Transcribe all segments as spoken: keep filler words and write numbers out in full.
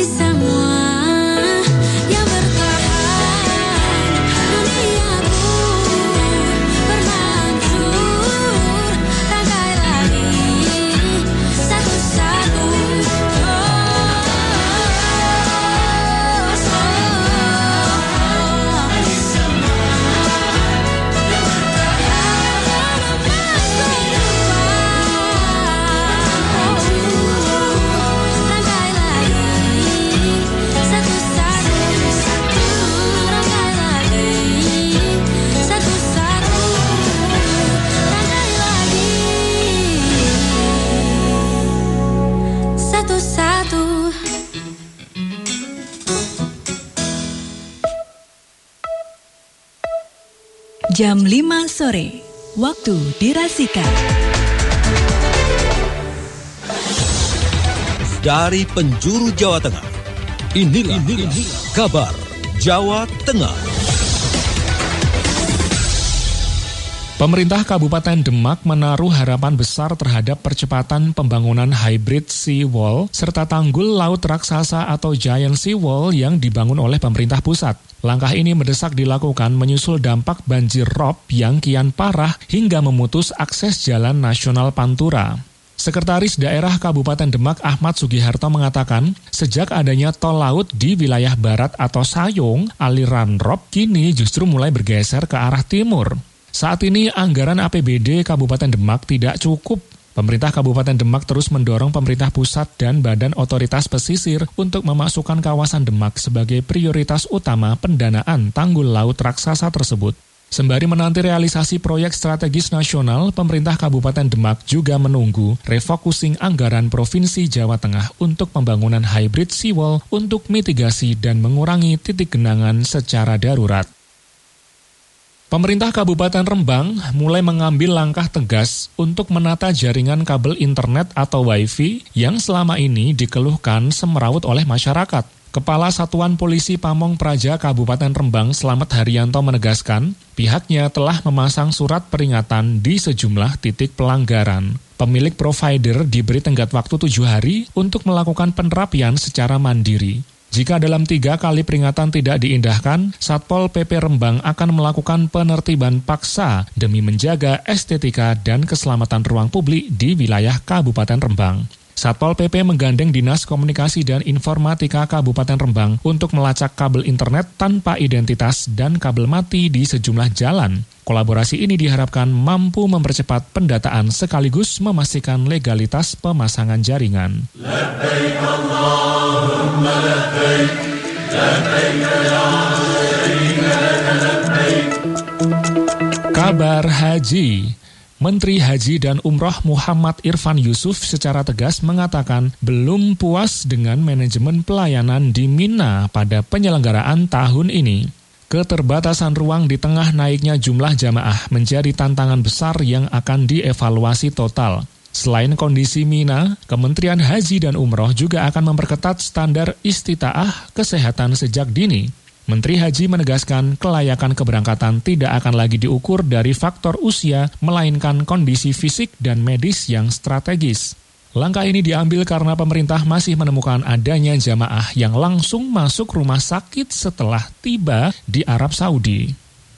Jam lima sore, waktu dirasikan. Dari penjuru Jawa Tengah, inilah, inilah kabar Jawa Tengah. Pemerintah Kabupaten Demak menaruh harapan besar terhadap percepatan pembangunan hybrid sea wall serta tanggul laut raksasa atau giant sea wall yang dibangun oleh pemerintah pusat. Langkah ini mendesak dilakukan menyusul dampak banjir rob yang kian parah hingga memutus akses jalan nasional Pantura. Sekretaris Daerah Kabupaten Demak Ahmad Sugiharto mengatakan, sejak adanya tol laut di wilayah barat atau Sayung, aliran rob kini justru mulai bergeser ke arah timur. Saat ini anggaran A P B D Kabupaten Demak tidak cukup. Pemerintah Kabupaten Demak terus mendorong pemerintah pusat dan badan otoritas pesisir untuk memasukkan kawasan Demak sebagai prioritas utama pendanaan tanggul laut raksasa tersebut. Sembari menanti realisasi proyek strategis nasional, pemerintah Kabupaten Demak juga menunggu refocusing anggaran Provinsi Jawa Tengah untuk pembangunan hybrid seawall untuk mitigasi dan mengurangi titik genangan secara darurat. Pemerintah Kabupaten Rembang mulai mengambil langkah tegas untuk menata jaringan kabel internet atau wifi yang selama ini dikeluhkan semeraut oleh masyarakat. Kepala Satuan Polisi Pamong Praja Kabupaten Rembang Slamet Haryanto menegaskan, pihaknya telah memasang surat peringatan di sejumlah titik pelanggaran. Pemilik provider diberi tenggat waktu tujuh hari untuk melakukan penerapian secara mandiri. Jika dalam tiga kali peringatan tidak diindahkan, Satpol P P Rembang akan melakukan penertiban paksa demi menjaga estetika dan keselamatan ruang publik di wilayah Kabupaten Rembang. Satpol P P menggandeng Dinas Komunikasi dan Informatika Kabupaten Rembang untuk melacak kabel internet tanpa identitas dan kabel mati di sejumlah jalan. Kolaborasi ini diharapkan mampu mempercepat pendataan sekaligus memastikan legalitas pemasangan jaringan. Labbaik Allahumma labbaik, labbaik la syarika laka labbaik. Kabar haji. Menteri Haji dan Umroh Muhammad Irfan Yusuf secara tegas mengatakan belum puas dengan manajemen pelayanan di Mina pada penyelenggaraan tahun ini. Keterbatasan ruang di tengah naiknya jumlah jamaah menjadi tantangan besar yang akan dievaluasi total. Selain kondisi Mina, Kementerian Haji dan Umroh juga akan memperketat standar istitaah kesehatan sejak dini. Menteri Haji menegaskan kelayakan keberangkatan tidak akan lagi diukur dari faktor usia, melainkan kondisi fisik dan medis yang strategis. Langkah ini diambil karena pemerintah masih menemukan adanya jamaah yang langsung masuk rumah sakit setelah tiba di Arab Saudi.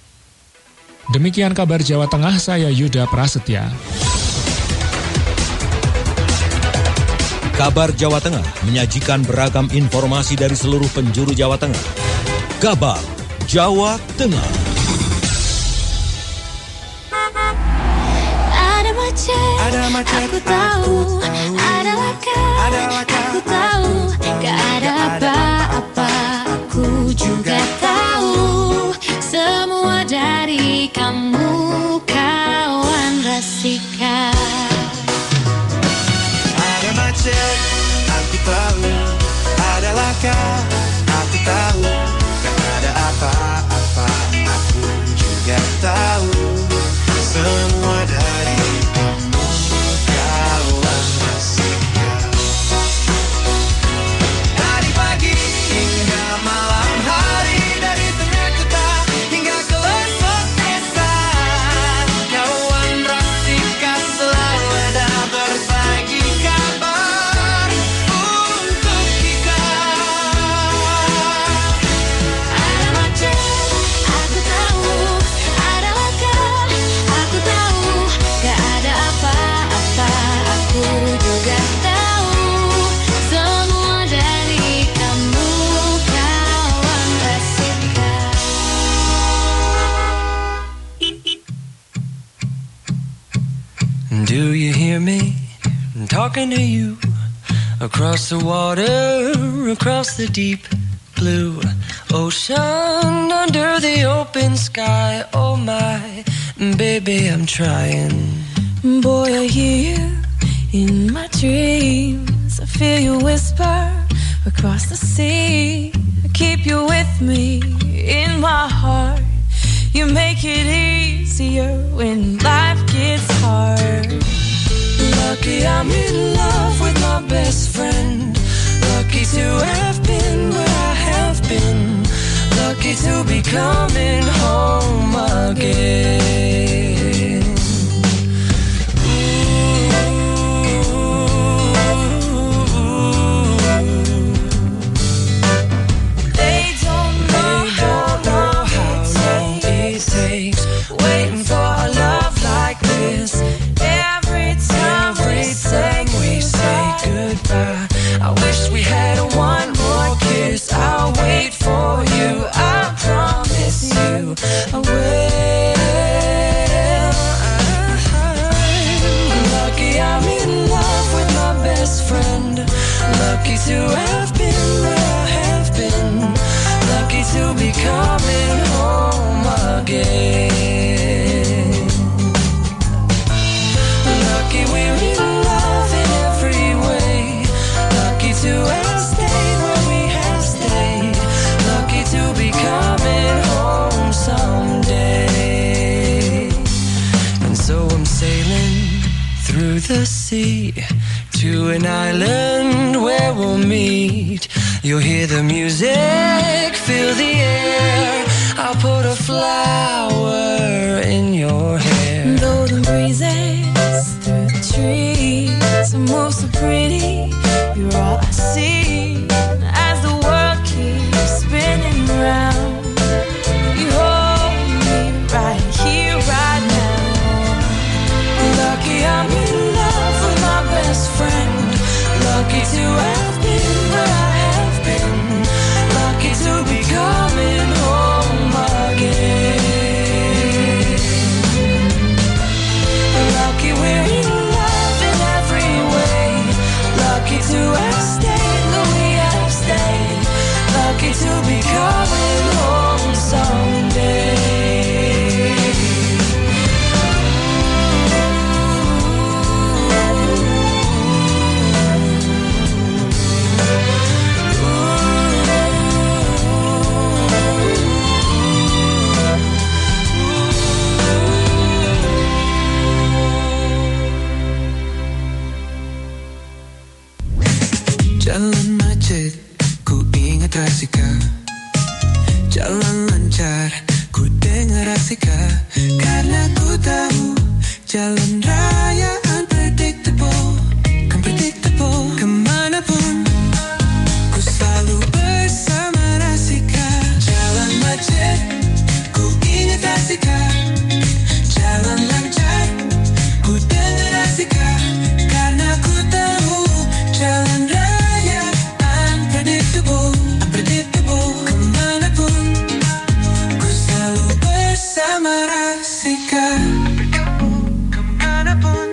Demikian kabar Jawa Tengah, saya Yuda Prasetya. Kabar Jawa Tengah menyajikan beragam informasi dari seluruh penjuru Jawa Tengah. Kabar Jawa Tengah. Ada macet, Ada macet, aku tahu. Ada laka, Ada laka, aku tahu. Gak ada apa-apa, aku juga tahu. Semua dari kamu, kawan Rasika. Ada macet, aku tahu. Ada laka, aku tahu. Gak ada apa-apa, aku juga tahu. Semua dari kamu, kawan Rasika. Dari pagi hingga malam hari, dari tengah kota hingga ke pelosok desa, kawan Rasika selalu ada berbagi kabar untuk kita. talking to you. Across the water, across the deep blue ocean, under the open sky. Oh my, baby, I'm trying. Boy, I hear you in my dreams. I feel you whisper across the sea. I keep you with me in my heart. You make it easier when life gets hard. Lucky I'm in love with my best friend. Lucky to have been where I have been. Lucky to be coming home again. They don't know, They don't know how long it takes waiting for a love like this. every time Every time we say goodbye, I wish we had one more kiss. I'll wait for you, I promise you I will. Lucky I'm in love with my best friend. Lucky to have been where I have been. Lucky to be coming home again. Lucky we're in love in every way. Lucky to have stayed where we have stayed. Lucky to be coming home someday. And so I'm sailing through the sea to an island where we'll meet. You'll hear the music, feel the air. I'll put a flower in your hair. Though the breezes through the trees move so pretty, you're all I see as the world keeps spinning round. You hold me right here, right now. Lucky I'm in love with my best friend. Lucky to have been where I have been. Lucky to be coming home again. Lucky we're in love in every way. Lucky to have stayed where we have stayed. Lucky to be coming home someday. Jalan macet, ku ingat Rasika. Jalan lancar, ku dengar Rasika. Karena ku tahu jalan raya unpredictable, unpredictable. Kemanapun ku selalu bersama Rasika. Jalan macet, ku ingat Rasika. Jalan lancar, ku dengar Rasika. Karena ku tahu jalan raya unpredictable, unpredictable. Kemanapun ku selalu bersama Rasika. Kemanapun.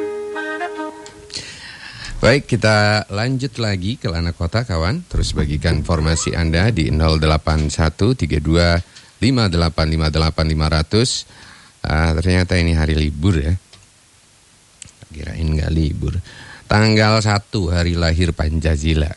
Baik, kita lanjut lagi ke Lana Kota, kawan. Terus bagikan informasi Anda di nol delapan satu tiga dua lima delapan lima delapan lima nol nol. Ah, ternyata ini hari libur ya. Kirain nggak libur. Tanggal satu hari lahir Pancasila.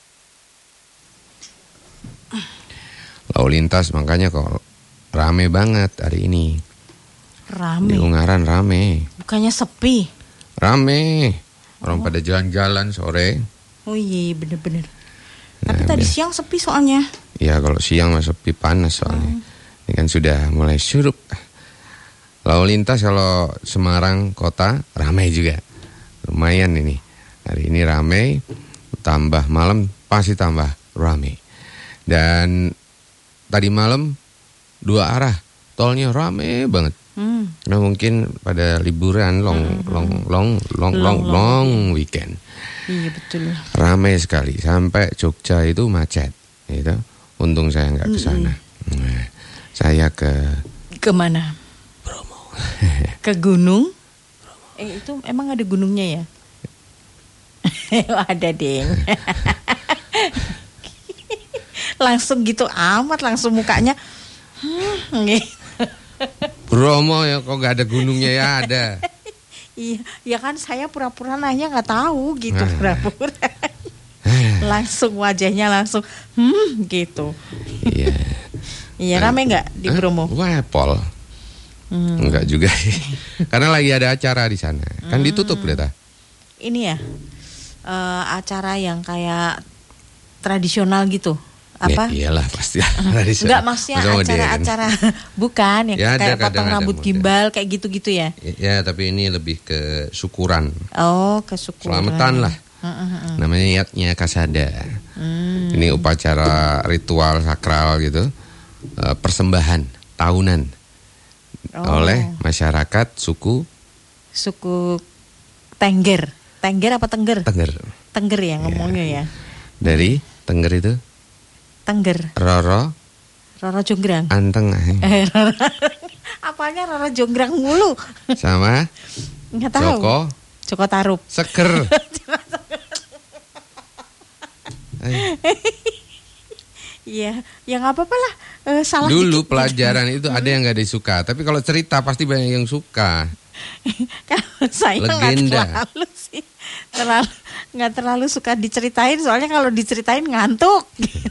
Lalu lintas makanya kok rame banget hari ini. Rame. Di Ungaran rame. Bukannya sepi. Rame. Orang pada jalan-jalan sore. Oh iya, bener-bener. Tapi Nah, tadi biar- siang sepi soalnya. Ya kalau siang mah sepi, panas soalnya. Ini kan sudah mulai syuruk. Lalu lintas kalau Semarang kota ramai juga. Lumayan ini. Hari ini ramai, tambah malam pasti tambah ramai. Dan tadi malam dua arah tolnya ramai banget. Hmm. Nah mungkin pada liburan long long long long long long weekend. Iya betul. Ramai sekali sampai Jogja itu macet, gitu. Untung saya nggak ke sana. Nah, saya ke Kemana? Bromo. Ke gunung? Eh itu emang ada gunungnya ya? Ada deh. Langsung gitu amat, langsung mukanya. Hmm, Bromo ya, kok gak ada gunungnya ya ada. Iya, ya kan saya pura-pura nanya nggak tahu gitu, Nah. pura-pura. Langsung wajahnya langsung, hmm gitu. Iya. Iya, rame nggak di Hah? Bromo? Wah, pol. Hmm. Enggak juga. Karena lagi ada acara di sana. Kan Hmm. ditutup deh. Ini ya, eh, acara yang kayak tradisional gitu. Apa? Ya, iyalah pasti. Enggak, maksudnya acara-acara bukan yang Ya, ada kayak potong kadang-kadang rambut model. gimbal kayak gitu-gitu ya. Ya, tapi ini lebih ke syukuran. Oh, kesyukuran. Selamatan lah. Mm-mm. Namanya Yatnya Kasada. Hmm. Ini upacara ritual sakral gitu. eh, Persembahan tahunan Oh. oleh masyarakat suku Suku Tengger. Tengger apa Tengger? Tengger. Tengger ya ngomongnya ya. Dari Tengger itu Tengger. Roro Roro Jonggrang. Anteng Eh, Roro. Apanya Roro Jonggrang mulu? sama Nggak tahu. Joko Joko Tarub. Seger. Iya, ya nggak apa-apa lah. Eh, salah Dulu dikit. pelajaran itu ada yang nggak disuka, tapi kalau cerita pasti banyak yang suka. Kalau saya nggak Legenda. terlalu sih, terlalu nggak terlalu suka diceritain. Soalnya kalau diceritain ngantuk.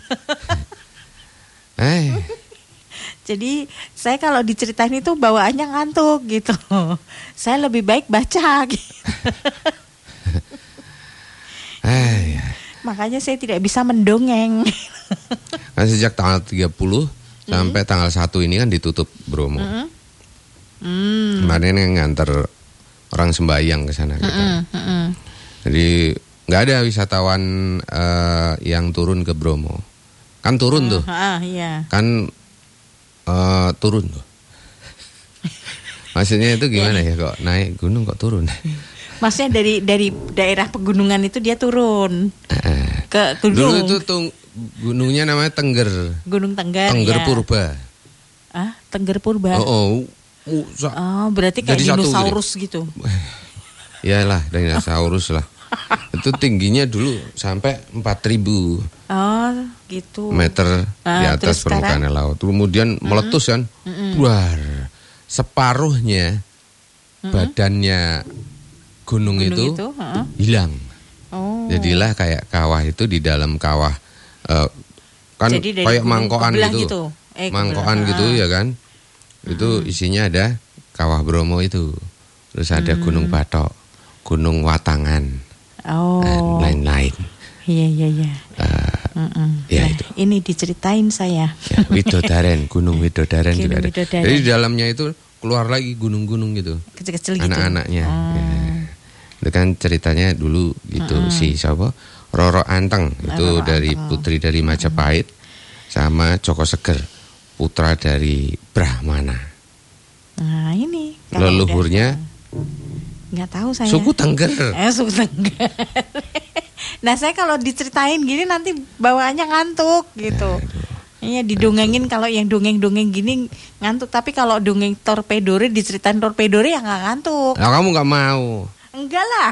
Eh, Jadi saya kalau diceritain itu bawaannya ngantuk gitu. Saya lebih baik baca. Gitu. eh, Makanya saya tidak bisa mendongeng. kan sejak tanggal tiga puluh sampai tanggal satu ini kan ditutup Bromo. Mm. Hmm. Kemarin yang nganter orang sembahyang ke sana gitu. Mm-mm, mm-mm. Jadi nggak ada wisatawan eh, yang turun ke Bromo. Kan turun tuh. Ah, iya. Kan eh, turun tuh. Maksudnya itu gimana ya, kok naik gunung kok turun? Maksudnya dari dari daerah pegunungan itu dia turun Eh, ke Dulu gunung. itu tuh gunungnya namanya Tengger. Gunung Tengger. Tengger ya. Purba. Ah, Tengger Purba. Oh, oh. Uh, sa- Oh, berarti kayak Jadi satu dinosaurus gitu. Iyalah, dinosaurus lah. Itu tingginya dulu sampai empat ribu Oh, gitu. meter di Ah, atas terus sekarang? permukaan laut. Kemudian meletus kan. Buar. Separuhnya badannya gunung, Gunung itu, itu, heeh. hilang. Oh. Jadilah kayak kawah itu di dalam kawah eh, kan Jadi dari kayak gunung mangkokan kebelah gitu. gitu. Eh, mangkokan kebelah, gitu ah. ya kan. Itu isinya ada kawah Bromo itu. Terus ada Gunung Batok, Gunung Watangan, Oh. dan lain-lain. Iya, iya, iya. Eh, Mm-mm. ya Nah, itu. ini diceritain saya. Ya, Widodaren, Gunung Widodaren juga Gunung ada. Widodaren. Jadi di dalamnya itu keluar lagi gunung-gunung gitu. Kecil-kecil gitu. Anak-anaknya. Oh. Ya. Itu kan ceritanya dulu gitu si siapa? Roro Anteng itu Roro dari Anteng. putri dari Majapahit sama Joko Seger putra dari Brahmana. Nah, ini kalau Leluhurnya udah- nggak tahu saya. suku Tengger. Eh, suku Tengger. Nah, saya kalau diceritain gini nanti bawaannya ngantuk gitu. Iya, didongengin kalau yang dongeng-dongeng gini ngantuk, tapi kalau dongeng torpedore diceritain torpedore ya nggak ngantuk. Nah, kamu nggak mau. Enggak lah.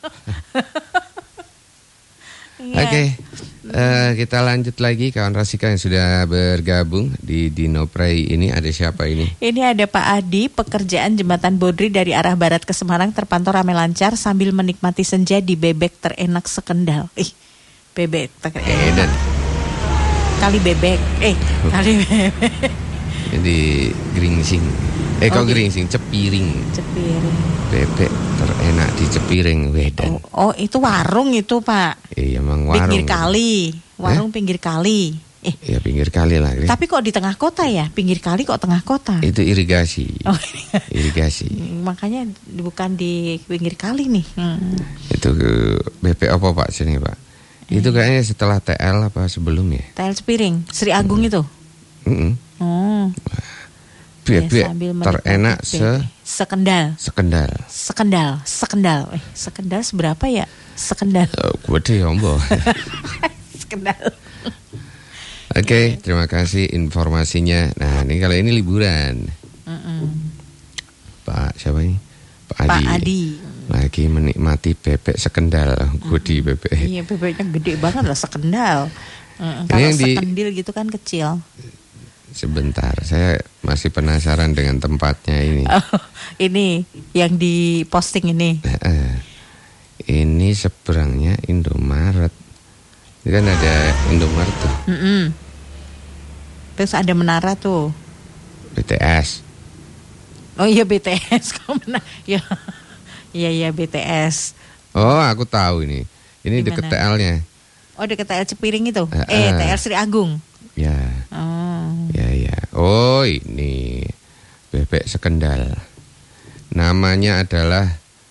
Iya. Oke, eh, kita lanjut lagi kawan Rasika yang sudah bergabung di Dino Pray ini. Ada siapa ini? Ini ada Pak Adi, pekerjaan jembatan Bodri dari arah barat ke Semarang terpantau ramai lancar sambil menikmati senja di bebek terenak sekendal. Ih, bebek terenak. Edan. Kali bebek. Eh, kali bebek. Di Gringsing. Eh kok Oh, di- Gringsing? Cepiring. Cepiring. Bebek terenak di Cepiring, Wedan. Oh, oh, itu warung itu, Pak. Iya, emang warung. Pinggir kali. Warung pinggir kali. Eh, Iya, pinggir kali lah. Gri. tapi kok di tengah kota ya? Pinggir kali kok tengah kota? Itu irigasi. Oh, Irigasi. makanya bukan di pinggir kali nih. Hmm. Itu ke B P apa Pak sini Pak? Itu kayaknya setelah T L apa sebelum ya? Tel Cepiring, Sri Agung itu. Mm-mm. Oh. Bebek Ya, sambil menikmati terenak bebek. se Sekendal. sekendal. Sekendal, sekendal. Eh, sekendal seberapa ya? Sekendal. Oh, gede ya Mbak. Sekendal. Oke, terima kasih informasinya. Nah, ini kalau ini liburan. Mm-mm. Pak siapa ini? Pak Adi. Pak Adi. Lagi lagi menikmati bebek sekendal. Gudi bebek. Iya, bebeknya gede banget lah, sekendal. Uh, kalau yang di- sekendil gitu kan kecil. Sebentar, saya masih penasaran dengan tempatnya ini. Oh, ini yang di posting ini. Eh, ini seberangnya Indomaret. Ini kan ada Indomaret tuh. Mm-mm. Terus ada menara tuh. B T S. Oh iya, B T S. Kok menara? Ya. Iya iya B T S. Oh, aku tahu ini. Ini Di deket mana? T L-nya. Oh, dekat T L Cipiring itu. Uh, Eh, uh. T L Sri Agung. Ya. Oh. Ya ya. Oh, ini bebek sekendal. Namanya adalah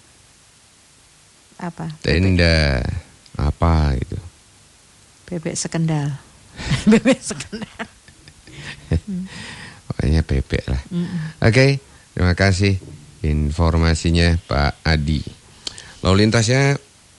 Apa? tenda apa itu? Bebek sekendal. Bebek sekendal. Pokoknya bebek lah. Mm-mm. Oke, terima kasih informasinya Pak Adi. Lalu lintasnya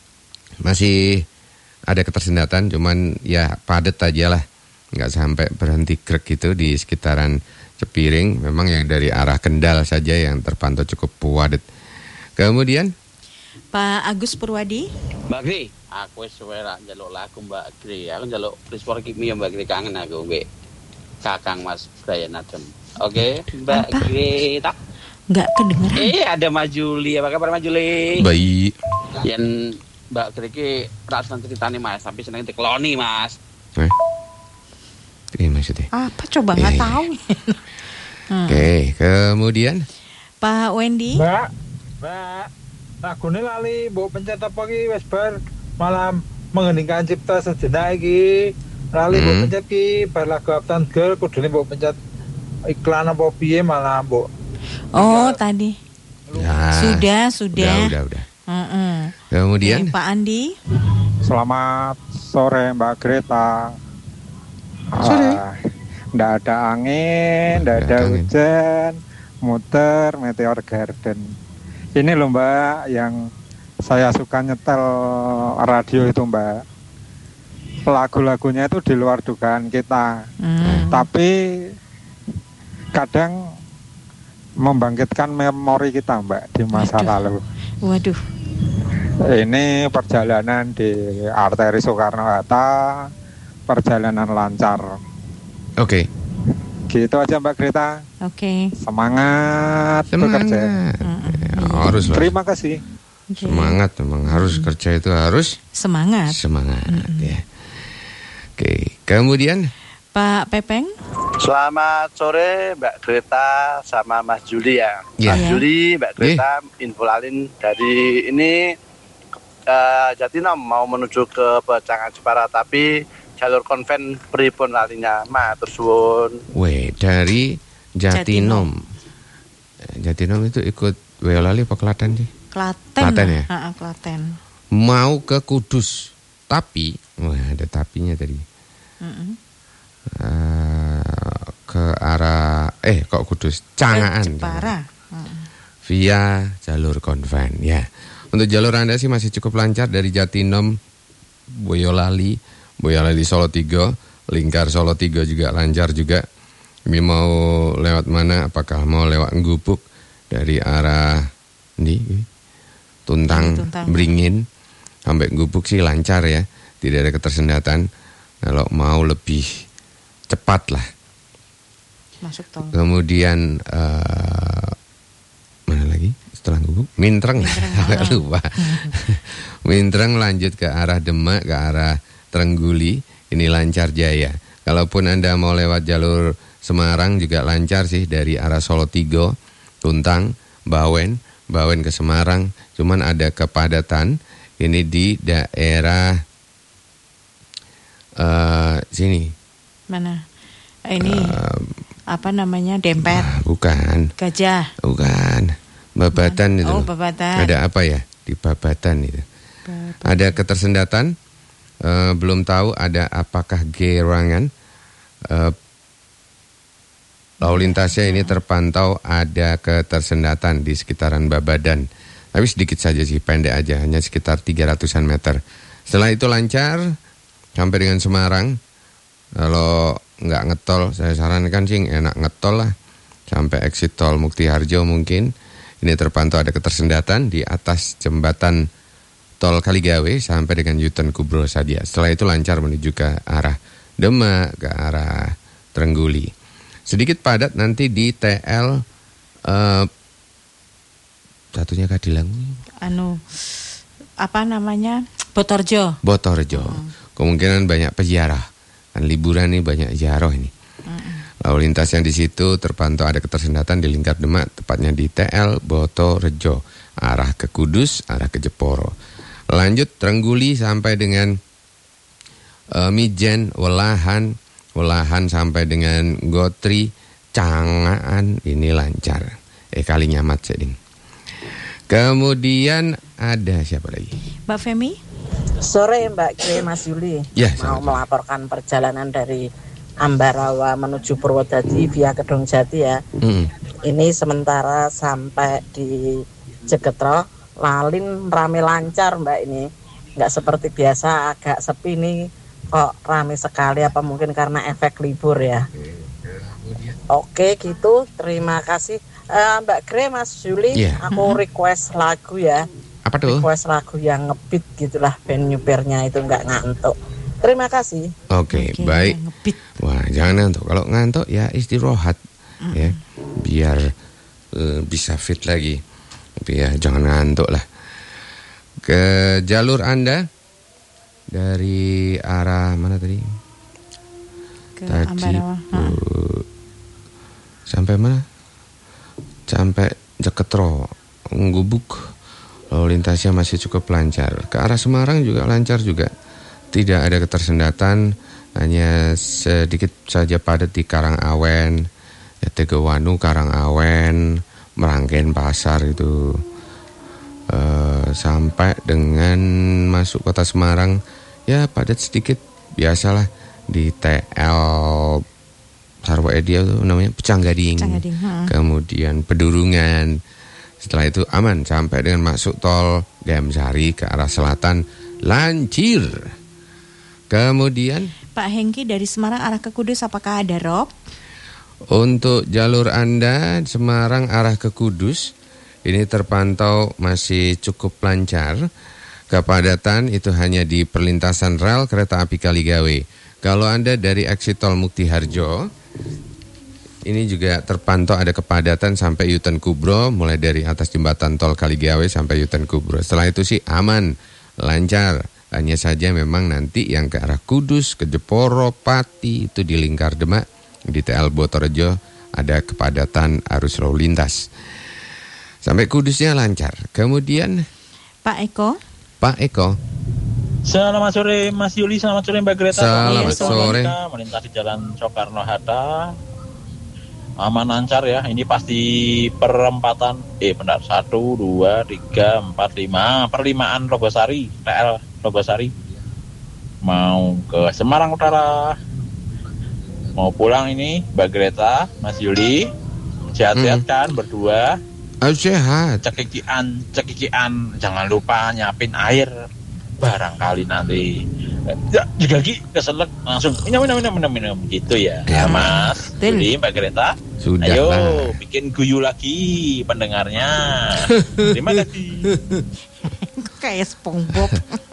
masih ada ketersendatan, cuman ya padat aja lah. Nggak sampai berhenti grek gitu di sekitaran Cipiring. Memang yang dari arah Kendal saja yang terpantau cukup padat. Kemudian Pak Agus Purwadi. Mbak Gri, aku wis suwe ra njaluk lagu Mbak Gri. Aku njaluk Please Forgive Me ya Mbak Gri, kangen aku mbek Kakang Mas Brian Adam. Oke, Mbak Apa? Gri tak. Nggak kedengeran. Eh, ada Mas Juli. Apa kabar Mas Juli? bayi. Yen Mbak Gri ki perasaan ceritane Mas, tapi seneng dikeloni Mas. Eh, ini maksudnya. Apa coba nggak Eh. tahu. Hmm. Oke, kemudian Pak Wendy. Mbak, Mbak, lagune lali mbok pencet apa ki wis bar malam mengheningkan cipta sejenak iki. Lali mbok Hmm. pencet ki bar lagu Uptown Girl kudune mbok pencet iklan apa piye malah mbok. Oh, tadi. ya, Sudah, sudah. udah, udah, udah. Mm-mm. Kemudian Oke, Pak Andi. Selamat sore Mbak Greta. Sore. Ah, nggak ada angin, nggak Nggak ada ada angin. hujan, muter Meteor Garden. Ini loh Mbak yang saya suka nyetel radio itu Mbak. Lagu-lagunya itu di luar dugaan kita, Hmm. tapi kadang membangkitkan memori kita Mbak di masa Waduh. lalu. Waduh. Ini perjalanan di arteri Soekarno-Hatta, perjalanan lancar. oke. Gitu aja Mbak Greta. Oke. Semangat, bekerja. Semangat. Mm-mm. Ya, harus lah. Terima kasih. Oke. Semangat memang harus kerja itu harus Semangat. semangat ya. Oke, kemudian Pak Pepeng. Selamat sore Mbak Greta sama Mas Juli ya. Ya. Mas Iya. Juli, Mbak Greta, info lalin dari ini eh, Jatinam mau menuju ke Pecangan Jepara tapi jalur konven pripun lalinya. Matur suwun. we dari Jatinom. Jatinom itu ikut Boyolali apa Klaten sih? Klaten. Klaten ya? Ha-ha, Klaten. Mau ke Kudus, tapi wah ada tapinya tadi. Mm-mm. Eh, ke arah eh kok Kudus Cangaan Ke Jepara. Mm. via jalur konven ya. Untuk jalur Anda sih masih cukup lancar dari Jatinom, Boyolali, Boyolali Solo tiga, lingkar Solo tiga juga lancar juga. Ini mau lewat mana? Apakah mau lewat Gubuk dari arah ini Tuntang, Tuntang. Beringin sampai Gubuk sih lancar ya, tidak ada ketersendatan. Kalau mau lebih cepat lah. Masuk tol. Kemudian eh, mana lagi setelah Gubuk? Mintreng, agak lupa. Mintreng lanjut ke arah Demak, ke arah Trengguli, ini lancar jaya. Kalaupun Anda mau lewat jalur Semarang juga lancar sih dari arah Solo tiga, Tuntang, Bawen, Bawen ke Semarang. Cuman ada kepadatan ini di daerah eh, sini. Mana? Eh, Ini Eh, apa namanya? Dempet. ah, bukan. Gajah. Bukan, Babatan itu. Oh, loh. Babatan. Ada apa ya di Babatan itu? Babatan. Ada ketersendatan, eh, belum tahu ada apakah gerangan. Eh, lalu lintasnya ini terpantau ada ketersendatan di sekitaran Babadan. Tapi sedikit saja sih, pendek aja, hanya sekitar tiga ratusan meter. Setelah itu lancar sampai dengan Semarang. Kalau nggak ngetol, saya sarankan sih enak ngetol lah sampai exit tol Mukti Harjo mungkin. Ini terpantau ada ketersendatan di atas jembatan Tol Kaligawe sampai dengan U-turn Kubro saja. Setelah itu lancar menuju ke arah Demak, ke arah Trengguli. Sedikit padat nanti di T L uh, satunya Kadilang. Anu apa namanya? Botorjo. Botorjo. Hmm. Kemungkinan banyak peziarah. Kan liburan nih banyak ziarah ini. Hmm. Lalu lintas yang di situ terpantau ada ketersendatan di Lingkar Demak, tepatnya di T L Botorjo, arah ke Kudus, arah ke Jeporo. Lanjut Trengguli sampai dengan uh, Mijen, Welahan, Welahan sampai dengan Gotri, Cangaan, ini lancar. Eh kali nyamat seding. Kemudian ada siapa lagi? Mbak Femi. Sore Mbak Kri, Mas Yuli. Ya, mau sama-sama. melaporkan perjalanan dari Ambarawa menuju Purwodadi via Kedung Jati ya. Hmm. Ini sementara sampai di Jegetro, Lalin rame lancar Mbak ini. Nggak seperti biasa agak sepi nih. Kok rame sekali, apa mungkin karena efek libur ya. Oke gitu, terima kasih uh, Mbak Gre, Mas Juli. Yeah. Aku request lagu ya. Apa tuh? Request lagu yang ngebeat gitulah, band nyupirnya itu nggak ngantuk. Terima kasih. Oke, okay, okay, baik. Wah, jangan ngantuk. Kalau ngantuk ya istirahat, mm. ya, biar uh, bisa fit lagi. Tapi ya jangan ngantuk lah. Ke jalur Anda dari arah mana tadi? Ke tadi Ambarawa. uh, sampai mana? Sampai Jeketro, Gubuk. Lalu lintasnya masih cukup lancar. Ke arah Semarang juga lancar juga. Tidak ada ketersendatan, hanya sedikit saja padat di Karangawen, ya, Tegawanu, Karangawen, Meranggen Pasar itu. Uh, sampai dengan masuk kota Semarang, ya padat sedikit, biasalah di T L Sarwo Edia itu namanya Pecanggading, Pecanggading, kemudian Pedurungan. Setelah itu aman sampai dengan masuk tol Gayamsari ke arah selatan lancir. Kemudian Pak Hengki dari Semarang arah ke Kudus, apakah ada Rob? Untuk jalur Anda Semarang arah ke Kudus, ini terpantau masih cukup lancar. Kepadatan itu hanya di perlintasan rel kereta api Kaligawe. Kalau Anda dari exit tol Muktiharjo, ini juga terpantau ada kepadatan sampai U-turn Kubro, mulai dari atas jembatan tol Kaligawe sampai U-turn Kubro. Setelah itu sih aman, lancar. Hanya saja memang nanti yang ke arah Kudus, ke Jeporo, Pati, itu di Lingkar Demak, di T L Botorjo ada kepadatan arus lalu lintas. Sampai Kudusnya lancar. Kemudian Pak Eko. Pak Eko. Selamat sore Mas Yuli, selamat sore Mbak Greta. Selamat sore. Melintas di Jalan Soekarno-Hatta. Aman lancar ya. Ini pasti perempatan eh benar satu, dua, tiga, empat, lima perlimaan Logosari, T L Logosari. Mau ke Semarang Utara. Mau pulang ini Mbak Greta, Mas Yuli. Sehat-sehat hmm. kan berdua. Oh, sehat. Cekikian, cekikian, jangan lupa nyiapin air. Barangkali nanti ya, juga lagi keselak langsung minum minum minum minum minum gitu ya, ya Mas. Jadi Mbak Greta, sudah ayo lah. bikin guyu lagi pendengarnya. Terima kasih. Kayak SpongeBob.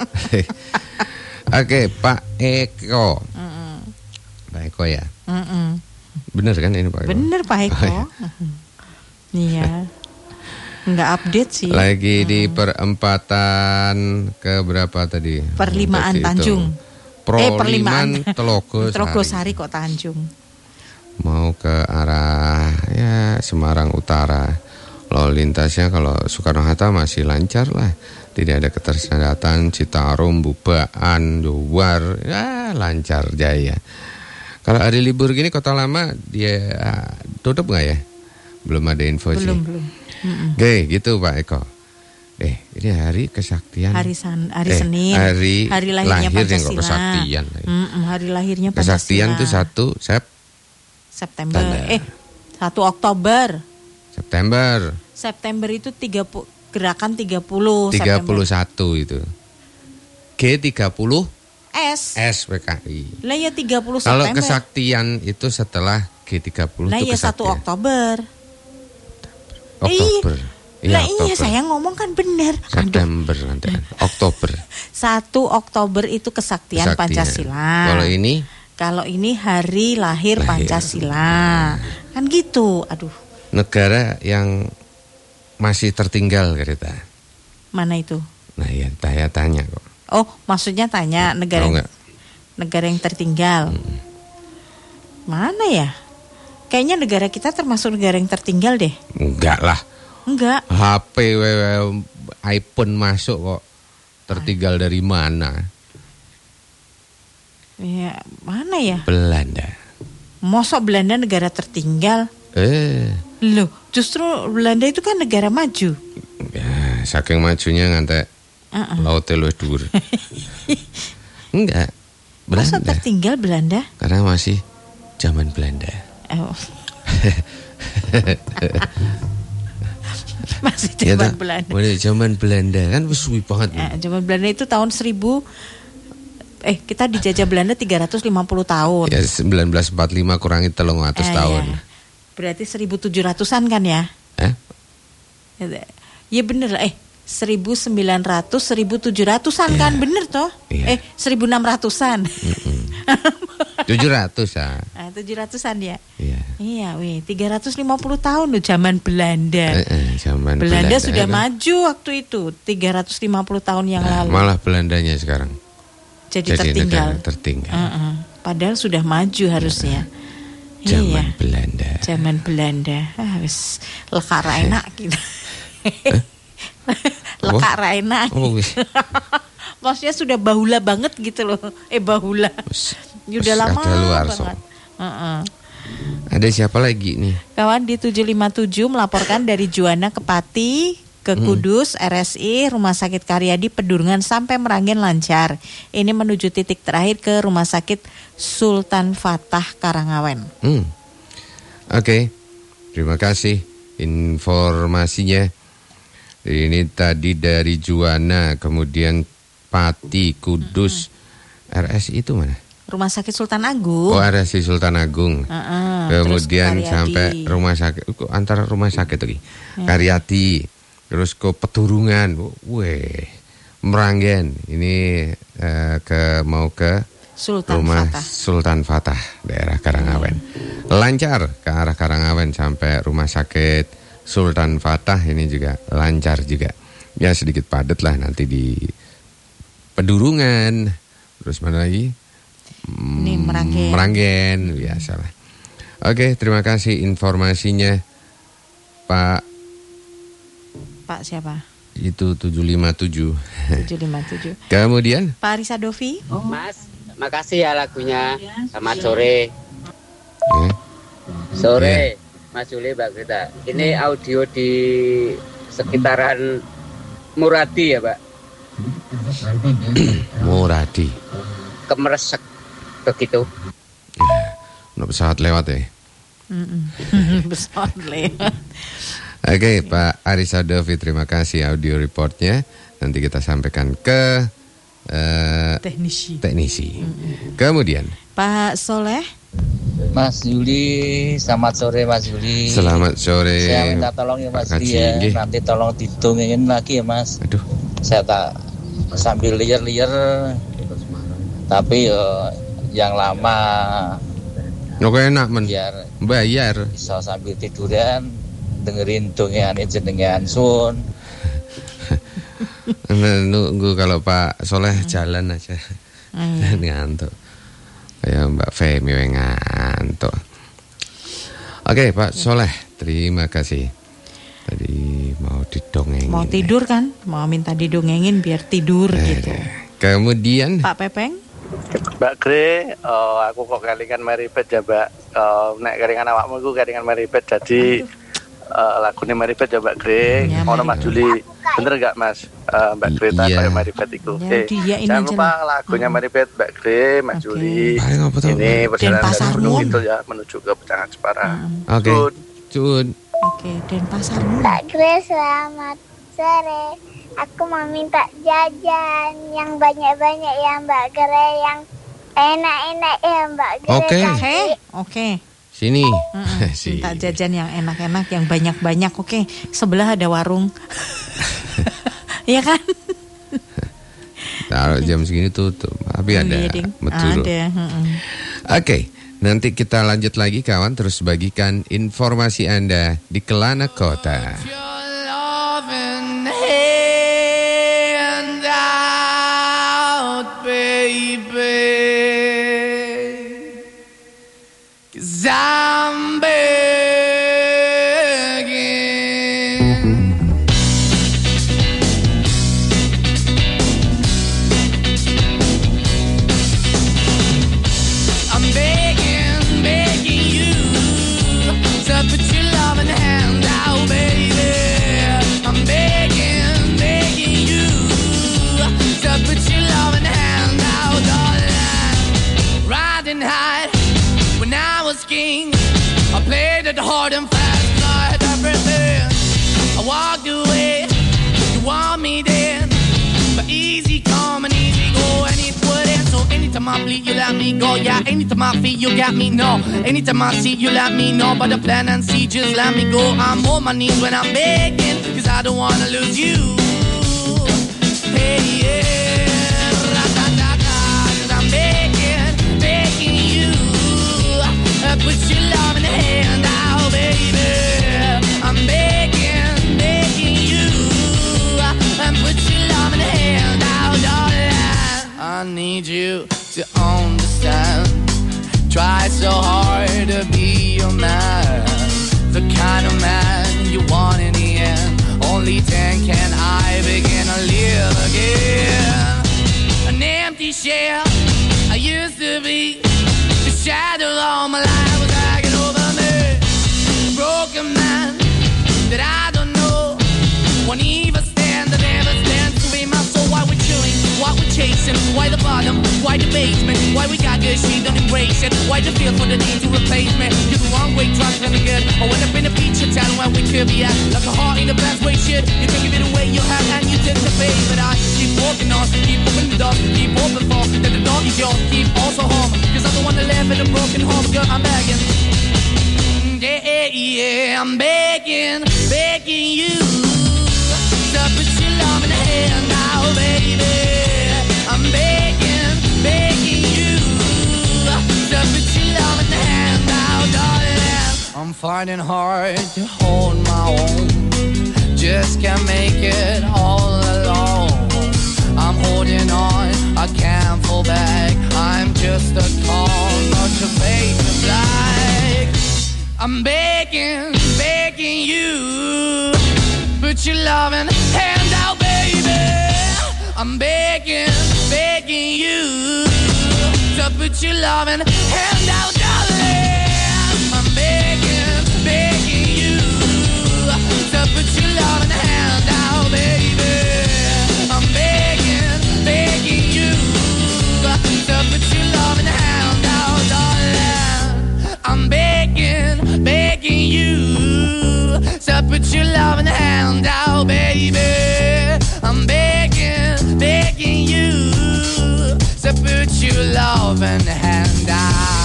Oke, Pak Eko. Mm-mm. Pak Eko ya. Mm-mm. Bener kan ini Pak Eko? Bener Pak Eko. Oh, iya. Nggak update sih. Lagi hmm. di perempatan ke berapa tadi? Perlimaan tadi Tanjung. Pro eh perlimaan Telogosari. Telogosari kok Tanjung. Mau ke arah ya Semarang Utara. Lalu lintasnya kalau Soekarno-Hatta masih lancar lah. Tidak ada ketersendatan. Citarum, Bubaan, Jowar, ya lancar jaya. Kalau hari libur gini Kota Lama dia tutup nggak ya? Belum ada info belum, sih. Belum belum. Oke, gitu Pak Eko. Eh, ini hari kesaktian. Hari san, hari eh, Senin. Hari, hari lahirnya lahir Pancasila. Yang kesaktian. Mm-mm, hari lahirnya Pancasila. Kesaktian itu satu Sep. September. September. Eh, satu Oktober. September. September itu tiga puluh gerakan tiga puluh. tiga puluh satu itu. G tiga puluh. S. S P K I. Lah ya tiga puluh September. Kalau kesaktian itu setelah G tiga puluh lah itu ya satu kesaktian. Oktober. Oktober. Eh, Iya, Nah iya Oktober. saya ngomong kan benar. September nanti. Oktober. satu Oktober itu kesaktian, Kesaktian. Pancasila. Kalau ini Kalau ini hari lahir, Lahir. Pancasila. Kan gitu. Aduh, negara yang masih tertinggal Greta. mana itu? Nah ya saya tanya kok. Oh, maksudnya tanya negara Tahu nggak? negara yang tertinggal. Hmm. Mana ya? Kayaknya negara kita termasuk negara yang tertinggal deh. Enggak lah. Enggak. H P wewe, iPhone masuk kok. Tertinggal dari mana? Ya, mana ya? Belanda. Mosok Belanda negara tertinggal? Eh, Loh, justru Belanda itu kan negara maju. ya saking majunya ngantek Uh-uh. lautnya luwih dhuwur. Enggak. Masa Belanda. tertinggal Belanda? Karena masih zaman Belanda. Oh. Masih Ya zaman tak? Belanda. Mulai zaman Belanda kan wis suwi banget. Ya, zaman Belanda itu tahun seribu eh kita dijajah Belanda tiga ratus lima puluh tahun. Ya sembilan belas empat puluh lima kurangi telung atus Eh, tahun. ya. Berarti seribu tujuh ratusan kan ya? Eh? Ya bener lah, eh seribu sembilan ratus, seribu tujuh ratusan kan, bener toh? Eh seribu enam ratusan. tujuh ratus ah. Ah, tujuh ratusan ya? Iya. Iya, weh, tiga ratus lima puluh tahun loh zaman Belanda. Eh, eh, zaman Belanda, Belanda sudah kan. maju waktu itu, tiga ratus lima puluh tahun yang Nah, lalu. malah Belandanya sekarang Jadi, tertinggal. negara tertinggal. Uh-uh. Padahal sudah maju harusnya. Zaman Iya. Belanda. Zaman Belanda. Ah, wis lekak ra enak gitu. Lekak ra enak. Oh, wis. Maksudnya sudah bahula banget gitu loh. Eh bahula. Ya udah lama kadaluarsa. banget. Uh-uh. Ada siapa lagi nih? Kawan di tujuh lima tujuh melaporkan dari Juwana ke Pati, ke Hmm. Kudus, R S I, Rumah Sakit Karyadi, Pedurungan sampai Meranggen lancar. Ini menuju titik terakhir ke Rumah Sakit Sultan Fatah Karangawen. Hmm. Oke. Terima kasih informasinya. Ini tadi dari Juwana, kemudian Pati, Kudus, R S I itu mana? Rumah Sakit Sultan Agung. Oh, R S I Sultan Agung. Uh-uh, Kemudian terus Karyadi. sampai rumah sakit, kok antara rumah sakit lagi. Ya. Karyadi, terus ke Pedurungan, weh, Meranggen. Ini eh, ke mau ke Sultan rumah Fatah. Sultan Fatah, daerah Karangawen. Lancar ke arah Karangawen sampai rumah sakit Sultan Fatah ini juga lancar juga. Ya sedikit padat lah nanti di Pedurungan. Terus mana lagi? Ini Meranggen. Meranggen, biasalah. Oke, terima kasih informasinya Pak. Pak siapa? Itu tujuh lima tujuh. tujuh lima tujuh. Kemudian Pak Arisa Dovi. Mas, makasih ya lagunya. Selamat sore. eh, Sore, Mas Juli, Mbak Greta. Ini audio di sekitaran Muradi ya, Pak? Muradi. Kemeresek begitu. Nah, pesawat lewat ya. Besar lewat. Oke, Pak Arisa Dovi, terima kasih audio reportnya. Nanti kita sampaikan ke eh, Teknisi. teknisi. Kemudian Pak Soleh. Mas Yuli, selamat sore Mas Yuli. Selamat sore. Saya minta tolong ya Mas Pak Yuli Kaji, ya. nggih. Nanti tolong didongengin lagi ya Mas. Aduh. Saya tak sambil liar-liar. Tapi yo yang lama Nggak enak men. biar Bayar. bisa sambil tiduran dengerin dongean jenengan sun. Nunggu kalau Pak Soleh jalan aja. Hmm. Ngantuk. Kayak Mbak Femi we ngantuk. Oke, Pak Soleh, terima kasih. Tadi mau didongengin. Mau tidur kan? Mau minta didongengin biar tidur gitu. Kemudian Pak Pepeng. Mbak Gre, oh, aku kok kelingan Meribet ya Mbak. Oh, nek kelingan awakmu iku kelingan Meribet jadi uh, lagune Meribet ya Mbak Gre. Ya, Ono Mas Juli. Bener enggak Mas? Uh, Mbak Gre tak Iya. kayak Meribet iku. Ya, Eh, dia ini jangan aja lupa lah. lagunya Meribet Mbak Gre, Mas Juli. Paling apa tuh? Ini perjalanan Denpasar dari Gunung Moon. Kidul ya menuju ke Pecangan Jepara. Oke. Cun. Oke, Denpasar Moon. Mbak Grace, selamat sore. Aku mau minta jajan yang banyak-banyak ya Mbak Grace, yang enak-enak ya Mbak Grace. Oke. Oke, oke. Sini. Si. Minta jajan yang enak-enak, yang banyak-banyak. Oke, sebelah ada warung. Iya kan? Kalau jam segini tutup. Tapi ada. Iya, betul. Ada. Oke, nanti kita lanjut lagi kawan. Terus bagikan informasi Anda di Kelana Kota. I'm begging. I'm begging, begging you to put your loving hand out, baby. I'm begging, begging you to put your loving hand out, darling. Riding high when I was king, I played it hard and fast, I had everything. I walked away, you want me then, but easy come and easy go, and it wouldn't. So anytime I bleed, you let me go. Yeah, anytime I feel, you got me, no. Anytime I see, you let me know. But the plan and see, just let me go. I'm on my knees when I'm begging, cause I don't wanna lose you. Hey, yeah, ra-da-da-da, cause I'm begging, begging you. Put your love in the hand out, baby. I'm begging, begging you. And put your love in the hand out, darling. I need you to understand. Try so hard to be your man, the kind of man you want in the end. Only then can I begin to live again. An empty shell I used to be. The shadow all my life was hanging over me. A broken man that I don't know won't even stand, I never stand to be my soul. Why we chilling, why we chasing, why the bottom, why the basement, why we got good, she don't embrace it. Why the feel for the need to replace me? You're the wrong way, trying to be good. I went up in a feature town where we could be at, like a heart in the best way, shit. You can give it away, you have, and you tend to pay. But I keep walking on, keep opening the door, keep open for that the door is yours, keep also home. Cause I'm the one that live in a broken home, girl, I'm begging. Yeah, yeah, yeah, I'm begging, begging you to put your love in the hand now, baby. I'm begging, begging you to put your love in the hand now, darling. I'm finding hard to hold my own, just can't make it all alone. I'm holding on, I can't fall back. I'm just a call, not to fake the black. I'm begging, begging you, put your loving hand out, baby. I'm begging, begging you to put your loving hand out, darling. I'm begging, begging you to put your loving hand out, baby. I'm begging, begging you to put your loving hand out, darling. I'm begging, begging you to put your loving hand out, baby. I'm begging, begging you to put your loving hand out.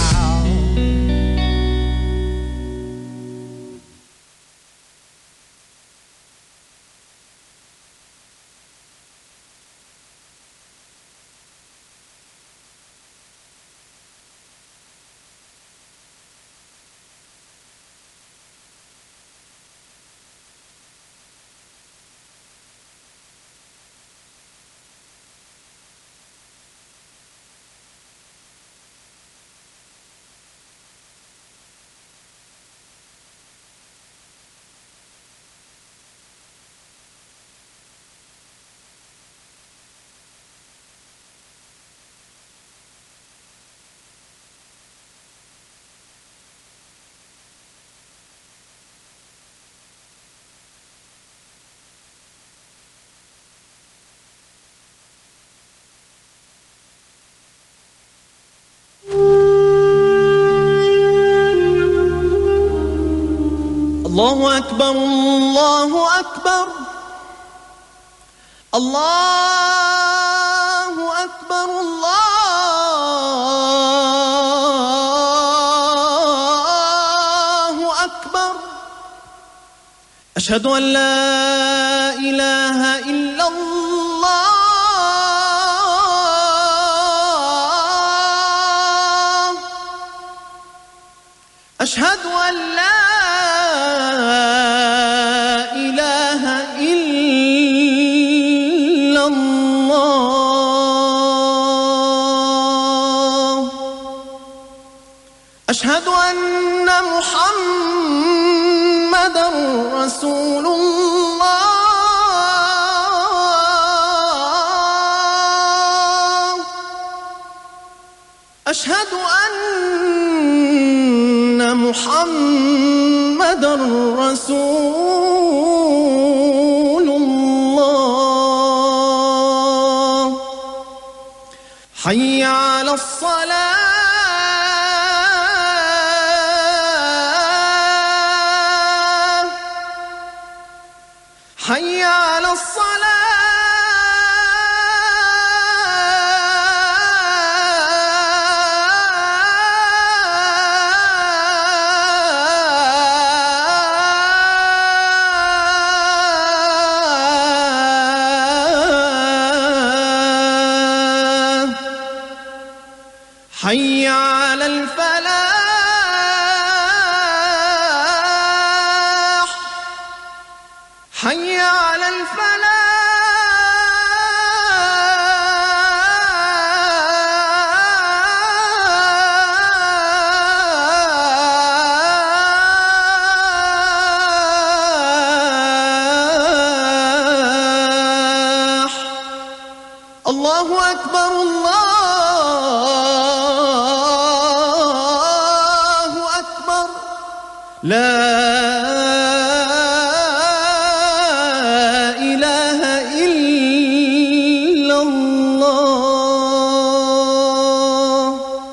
Allahu Akbar, Allahu Akbar, Allahu Akbar, أكبر أشهد أن لا إله إلا الله أشهد أن لا إله إلا الله أشهد أن محمد رسول الله أشهد أن محمد رسول الله حي على الصلاة حي على الصلاة حي على الفلاح حي على الفلاح الله أكبر الله أكبر لا إله إلا الله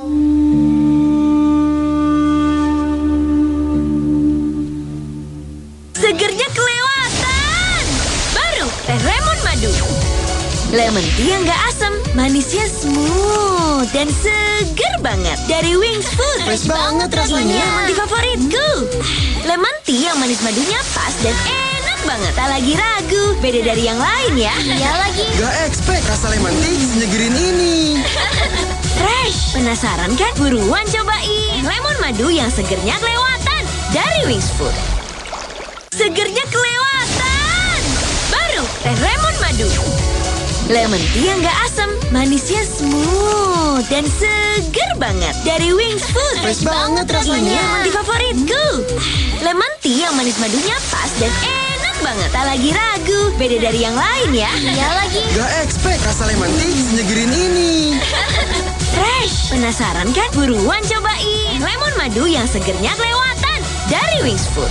Segernya kelewatan. Baru teh lemon madu. Lemon tea yang gak asam, manisnya smooth dan seger banget. Dari Wings Food. Fresh banget rasanya. Ini di favoritku. Lemon tea yang manis madunya pas dan enak banget. Tak lagi ragu, beda dari yang lain ya. Iya lagi. Gak expect rasa lemon tea senyegerin ini. Fresh. Penasaran kan? Buruan cobain. Lemon madu yang segernya kelewatan. Dari Wings Food. Segernya kelewatan. Baru teh lemon madu. Lemon tea yang gak asam, manisnya smooth dan seger banget. Dari Wings Food. Fresh banget rasanya. Ini di favoritku. Lemon tea yang manis madunya pas dan enak banget. Tak lagi ragu, beda dari yang lain ya. Iya lagi. Gak expect rasa lemon tea senyegerin ini. Fresh. Penasaran kan? Buruan cobain. Lemon madu yang segernya kelewatan. Dari Wings Food.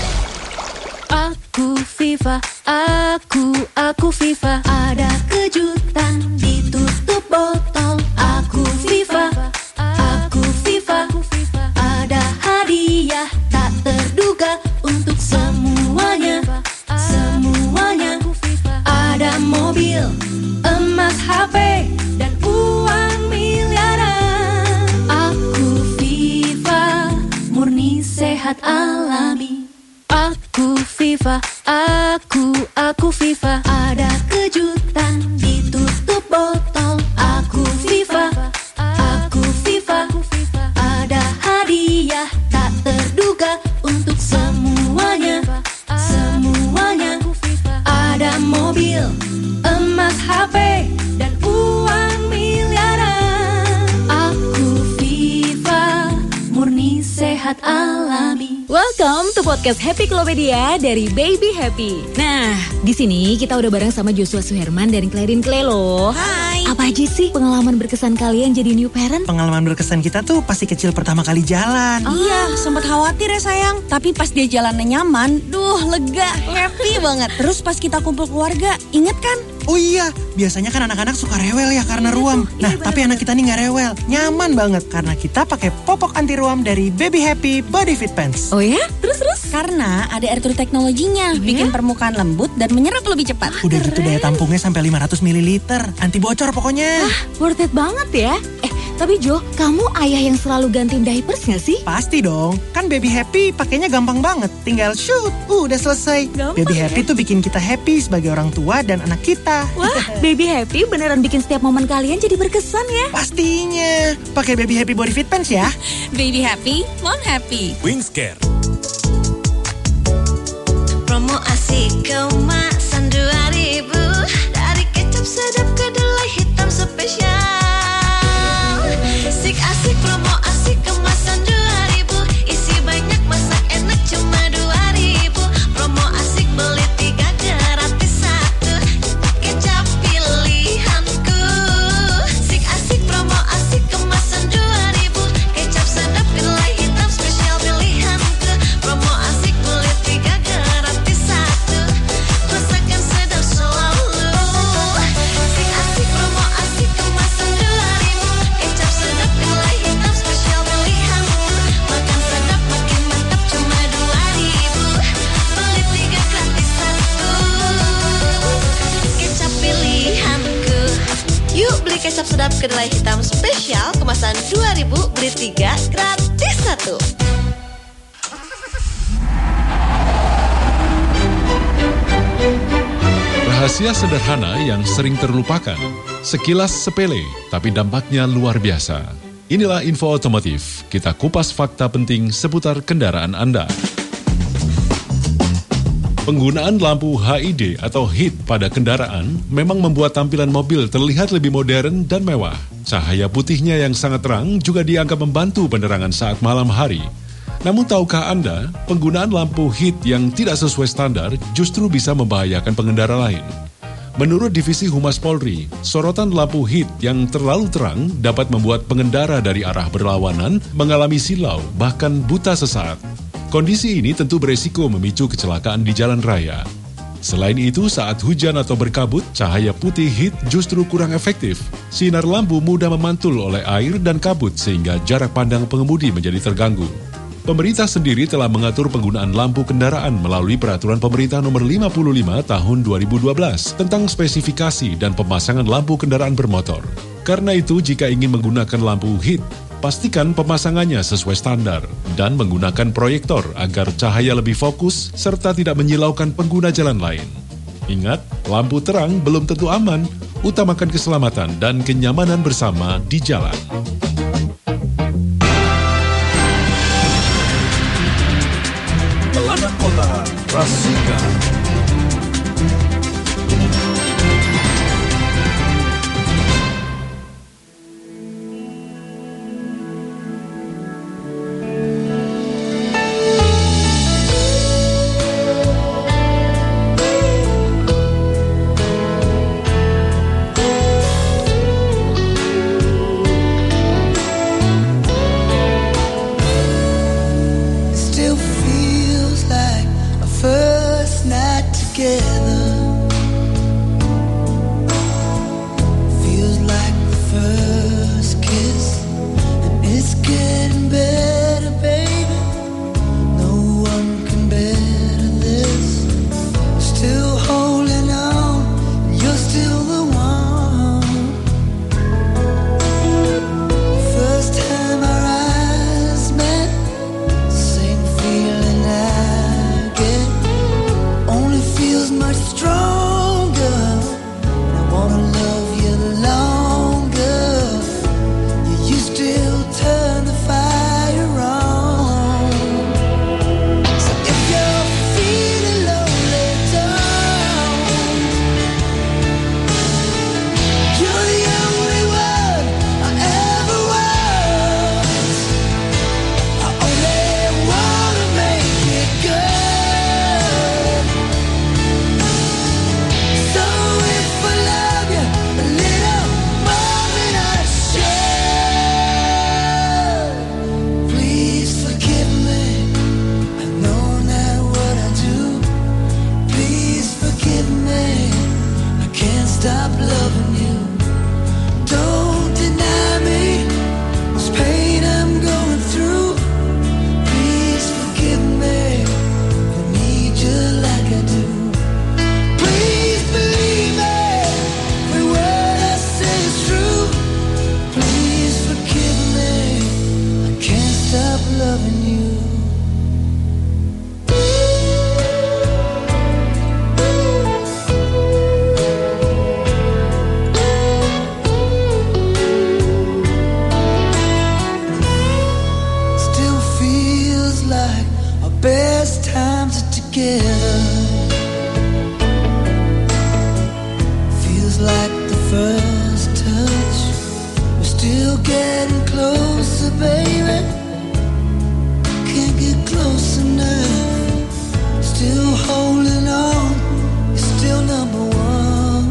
Aku Viva, aku, aku Viva. Ada kejutan ditutup botol. Aku Viva, aku Viva. Ada hadiah tak terduga untuk semuanya, semuanya. Ada mobil, emas, H P, dan uang miliaran. Aku Viva, murni sehat alami. Aku Viva, aku, aku Viva. Ada kejutan ditutup botol. Aku Viva, aku Viva. Ada hadiah tak terduga untuk semuanya, semuanya. Ada mobil, emas, H P, dan uang miliaran. Aku Viva, murni sehat alami. Welcome to podcast Happy Klopedia dari Baby Happy. Nah, di sini kita udah bareng sama Joshua Suherman dan Clarin Klelo. Hai. Apa aja sih pengalaman berkesan kalian jadi new parent? Pengalaman berkesan kita tuh pasti kecil pertama kali jalan. Oh. Iya, sempat khawatir ya sayang. Tapi pas dia jalannya nyaman, duh lega, happy banget. Terus pas kita kumpul keluarga, inget kan? Oh iya, biasanya kan anak-anak suka rewel ya karena iya, ruam. Nah, iya, tapi anak kita nih gak rewel, nyaman banget karena kita pakai popok anti ruam dari Baby Happy Body Fit Pants. Oh ya? Terus-terus? Karena ada air true teknologinya, oh, bikin ya? permukaan lembut dan menyerap lebih cepat. Udah keren. Gitu daya tampungnya sampai lima ratus mililiter, anti bocor pokoknya. Wah, worth it banget ya. Eh, Tapi Jo, kamu ayah yang selalu gantiin diapers gak sih? Pasti dong, kan Baby Happy pakainya gampang banget. Tinggal shoot, uh, udah selesai. Gampang, Baby Happy ya? tuh bikin kita happy sebagai orang tua dan anak kita. Wah, Baby Happy beneran bikin setiap momen kalian jadi berkesan ya? Pastinya. Pakai Baby Happy Body Fit Pants ya. Baby Happy, Mom Happy. Wingscare. Promo asik kemasan dua ribu. Dari kecap sedap kedelai hitam spesial. Asik asik promo asik kemasan dua ribu. Isi banyak masak enak cuma dua ribu. Promo asik beli tiga gratis satu. Kecap pilihanku. Asik asik promo asik kemasan dua ribu. Kecap sedap kedelai hitam spesial pilihanku. Promo asik beli tiga gratis satu. Masakan sedap selalu. Asik asik promo asik kemasan dua ribu. Kecap sedap kedelai hitam spesial pilihanku. Makan sedap makin mantap cuma dua ribu. Beli tiga gratis satu. Kecap pilihanku. Yuk beli kecap sedap kedelai hitam spesial kemasan dua ribu. Beli tiga gratis satu. Rahasia sederhana yang sering terlupakan. Sekilas sepele, tapi dampaknya luar biasa. Inilah info otomotif. Kita kupas fakta penting seputar kendaraan Anda. Penggunaan lampu H I D atau H I D pada kendaraan memang membuat tampilan mobil terlihat lebih modern dan mewah. Cahaya putihnya yang sangat terang juga dianggap membantu penerangan saat malam hari. Namun tahukah Anda, penggunaan lampu H I D yang tidak sesuai standar justru bisa membahayakan pengendara lain. Menurut Divisi Humas Polri, sorotan lampu H I D yang terlalu terang dapat membuat pengendara dari arah berlawanan mengalami silau, bahkan buta sesaat. Kondisi ini tentu beresiko memicu kecelakaan di jalan raya. Selain itu, saat hujan atau berkabut, cahaya putih H I D justru kurang efektif. Sinar lampu mudah memantul oleh air dan kabut sehingga jarak pandang pengemudi menjadi terganggu. Pemerintah sendiri telah mengatur penggunaan lampu kendaraan melalui Peraturan Pemerintah Nomor lima puluh lima Tahun dua ribu dua belas tentang spesifikasi dan pemasangan lampu kendaraan bermotor. Karena itu, jika ingin menggunakan lampu H I D, pastikan pemasangannya sesuai standar dan menggunakan proyektor agar cahaya lebih fokus serta tidak menyilaukan pengguna jalan lain. Ingat, lampu terang belum tentu aman. Utamakan keselamatan dan kenyamanan bersama di jalan. Pelana Kota, Rasika. Still feels like a first night together. Feels like the first kiss, and it's getting better, baby. No one can better this. Still holding on, you're still the one. First time our eyes met, same feeling I get. Only feels much together. Feels like the first touch. We're still getting closer, baby. Can't get close enough. Still holding on. You're still number one.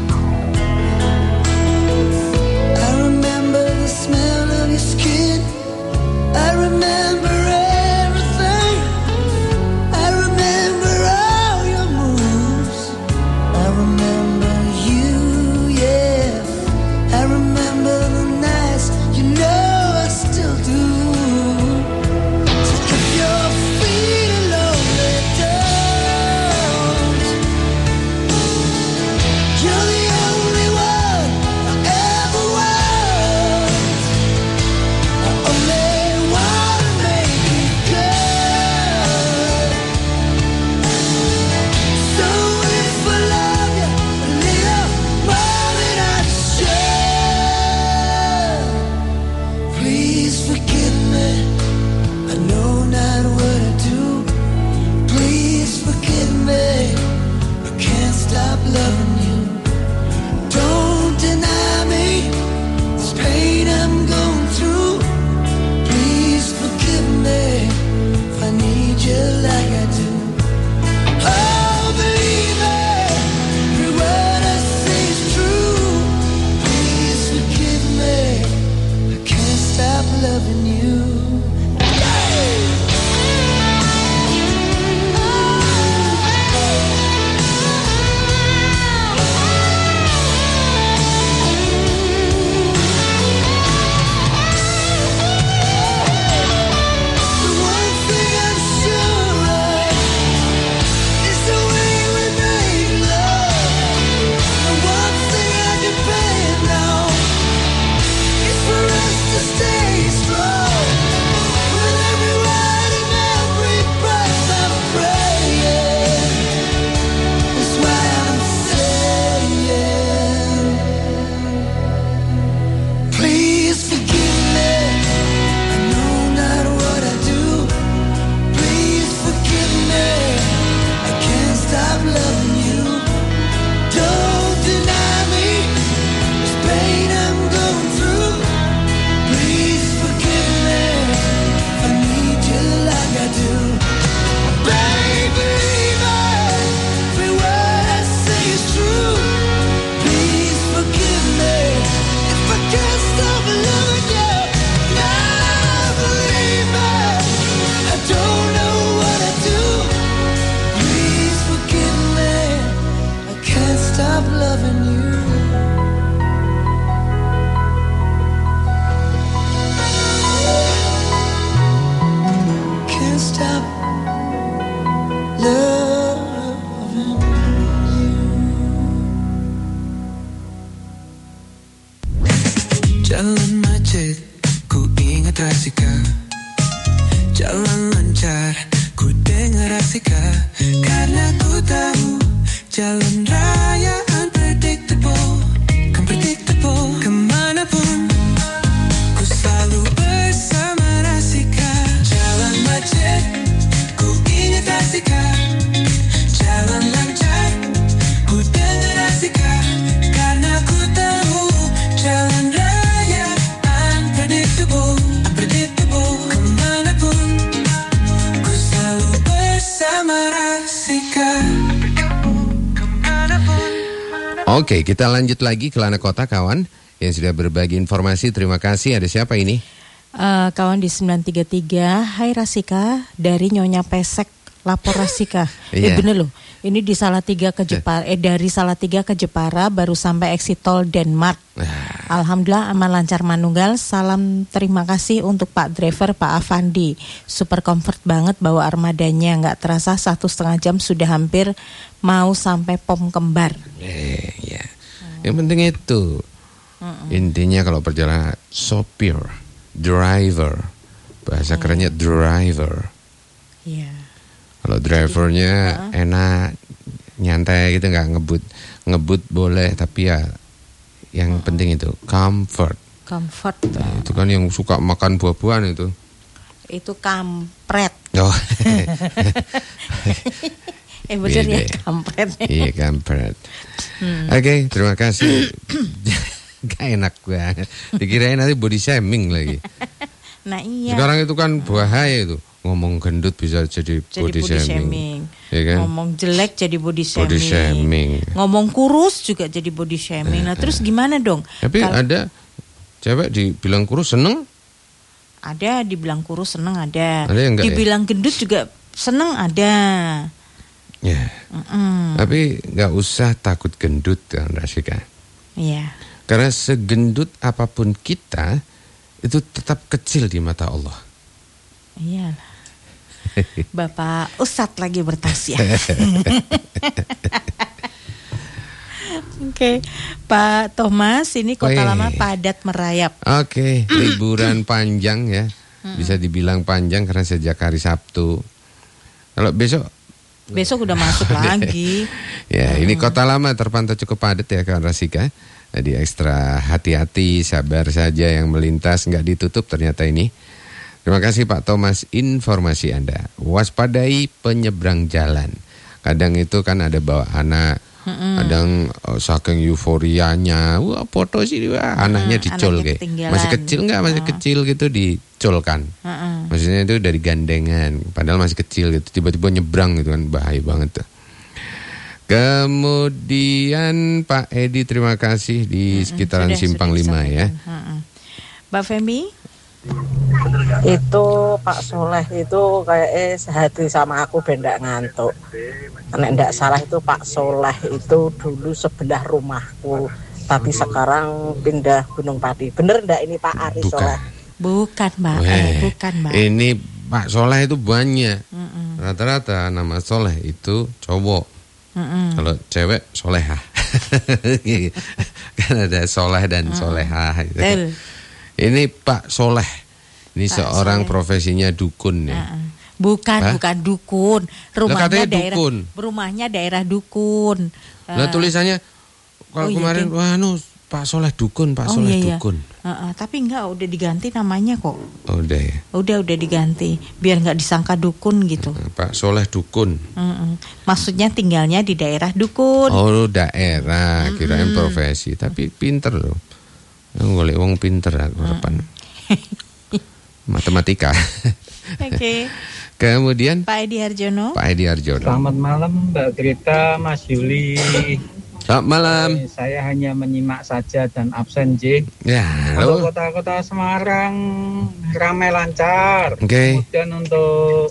I remember the smell of your skin. I remember everything. I remember all your moves. I remember you, yeah. I remember the nights, you know I still do. So if your feet are lonely, don't. You're the only one I ever want. I only wanna make it good. So if I love you a little more than I should, please forgive me. I know not what I do. Please forgive me. I can't stop loving you. Don't deny me this pain I'm going through. Please forgive me if I need you like I do. Oh, believe me, every word I say is true. Please forgive me. I can't stop loving you. The one thing I'm sure of is the way we make love. The one thing I depend on is for us to stay strong. With every word and every breath I'm praying. That's why I'm saying, please forgive me. I know not what I do. Please forgive me. I can't stop loving you. Don't deny me this pain I'm going through. Please forgive me. I need you like I do. Baby, every word I say is true. Please forgive me if I can't stop loving you. Now believe me, I don't know what I do. Please forgive me, I can't stop loving you. Can't stop loving you. Jalan macet, ku ingat Rasika. Jalan lancar, ku dengar Rasika. Karena ku tahu jalan raya unpredictable, unpredictable. Kemanapun ku selalu bersama Rasika. Jalan macet, ku ingat Rasika. Jalan lancar, ku dengar Rasika. Karena ku tahu jalan raya unpredictable, unpredictable. Kemanapun ku selalu bersama Rasika. Oke, kita lanjut lagi ke Lana Kota, kawan yang sudah berbagi informasi. Terima kasih. Ada siapa ini? Eh, kawan di sembilan tiga tiga, hai Rasika, dari Nyonya Pesek, lapor Rasika. Eh Iya. bener loh, ini di Salatiga ke Jepara, eh dari Salatiga ke Jepara baru sampai exit tol Denmark. Alhamdulillah aman lancar manunggal. Salam terima kasih untuk Pak Driver, Pak Afandi. Super comfort banget bawa armadanya, nggak terasa satu setengah jam sudah hampir mau sampai Pom Kembar. Eh, ya. Yang penting itu. Intinya kalau perjalanan sopir, driver, bahasa kerennya driver. Iya. Kalau drivernya enak, nyantai gitu, nggak ngebut, ngebut boleh, tapi ya yang penting itu comfort. Comfort. Nah, itu kan yang suka makan buah-buahan itu. Itu kampret. Oh. eh bener ya, Beda. kampret. Iya, kampret. Hmm. Oke, terima kasih. Gak enak banget. Dikirain nanti body shaming lagi. Nah iya. Sekarang itu kan bahaya itu. Ngomong gendut bisa jadi, Jadi body, body shaming. shaming. Ya kan? Ngomong jelek jadi body shaming. Body shaming. Ngomong kurus juga jadi body shaming. Nah terus gimana dong? Tapi Kal- ada cewek dibilang kurus seneng. Ada dibilang kurus seneng ada. Ada yang enggak ya? Dibilang gendut juga seneng ada. Ya. Mm-mm. Tapi nggak usah takut gendut kan Rasika. Iya. Karena segendut apapun kita itu tetap kecil di mata Allah. Iyalah. Bapak Ustadz lagi bertausiah. Oke, Pak Thomas, ini Kota Weh. Lama padat merayap. Oke, liburan panjang ya. Bisa dibilang panjang karena sejak hari Sabtu. Kalau besok Besok udah masuk lagi. ya, ini Kota Lama terpantau cukup padat ya kawan Rasika. Jadi ekstra hati-hati, sabar saja yang melintas, nggak ditutup ternyata ini. Terima kasih Pak Thomas informasi Anda. Waspadai penyeberang jalan. Kadang itu kan ada bawa anak, Mm-mm. kadang oh, saking euforianya, wah foto sih, wah, anaknya dicol anaknya kayak. ketinggalan. Masih kecil nggak? Masih kecil gitu dicolkan. Mm-mm. Maksudnya itu dari gandengan, padahal masih kecil gitu, tiba-tiba nyebrang gitu kan, bahaya banget tuh. Kemudian Pak Edi terima kasih di sekitaran sudah, Simpang sudah lima ya. Mm-mm. Mbak Femi? Itu Pak Soleh itu kayak eh sehati sama aku bendak ngantuk. Nek ndak salah itu Pak Soleh itu dulu sebelah rumahku, tapi sekarang pindah Gunung Pati. Bener ndak ini Pak Ari Bukan. Soleh? Bukan Mbak, Weh, eh, bukan Mbak. Ini Pak Soleh itu banyak. Mm-mm. Rata-rata nama Soleh itu cowok. Mm-mm. Kalau cewek Solehah. Kan ada Soleh dan Solehah gitu. Betul. Ini Pak Soleh. Ini Pak seorang Soleh. profesinya dukun ya. Bukan, Hah? bukan dukun. Rumahnya katanya daerah dukun. rumahnya daerah dukun. Lah Eh, tulisannya kalau oh iya, kemarin Ding. wah nu Pak Soleh dukun, Pak oh, Soleh iya, iya. dukun. Eh, eh, tapi enggak, udah diganti namanya kok. Oh, udah ya. Udah udah diganti biar nggak disangka dukun gitu. Pak Soleh dukun. Mm-mm. Maksudnya tinggalnya di daerah dukun. Oh, daerah, kirain profesi, tapi pinter loh. Golek wong pinter aku harapan. Matematika. Oke. Kemudian Pak Edi Harjono. Pak Edi Arjono. Selamat malam Mbak Greta, Mas Yuli. Selamat malam. Saya hanya menyimak saja dan absen J. Ya, Untuk halo. kota-kota Semarang ramai lancar. Oke. Kemudian untuk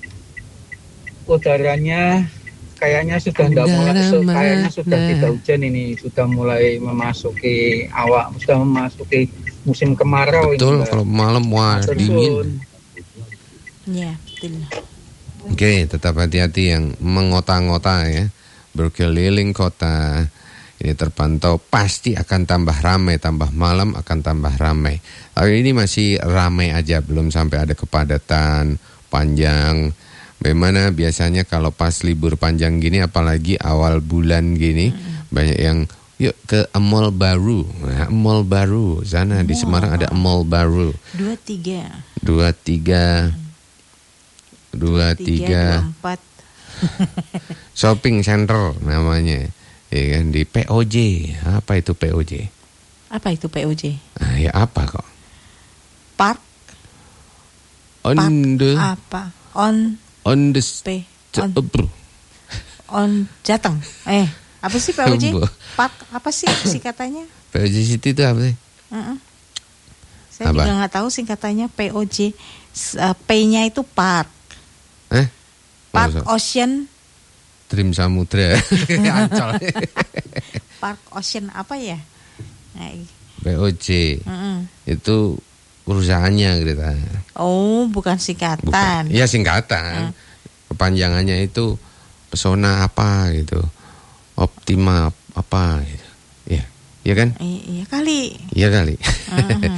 udaranya kayaknya sudah tidak mulai, su- kayaknya sudah tidak hujan ini, sudah mulai memasuki awak, sudah memasuki musim kemarau Betul, ini. Mbak. kalau malam wah Matur dingin. suwun. Iya, betul. Oke, tetap hati-hati yang mengota-ngota ya. Berkeliling kota. Ini terpantau pasti akan tambah ramai, tambah malam akan tambah ramai. Tapi ini masih ramai aja, belum sampai ada kepadatan panjang. Bagaimana biasanya kalau pas libur panjang gini, apalagi awal bulan gini, hmm. banyak yang yuk ke mall baru. Nah, mall baru sana di Semarang ada mall baru. Dua tiga. Dua tiga, dua tiga. Dua empat. Shopping center namanya, ya kan, di P O J. Apa itu P O J? Apa itu P O J? Ah, ya apa kok? Park. On the Apa? On on the P. on, On, on Jateng. Eh, apa sih P O J? Bu. Park apa sih singkatannya? P O J City itu apa sih? Uh-uh. Saya Apa? juga nggak tahu singkatannya P O J. S- uh, P-nya itu park. Eh? Park Oh, Ocean. Dream Samudra. Ancol. Park Ocean apa ya? Nah, P O J. mm-mm. Itu perusahaannya gitu. Oh, bukan singkatan. Iya singkatan. Kepanjangannya itu pesona apa gitu. Optima apa gitu. Iya. Iya kan? I- iya kali. Iya kali. Mhm.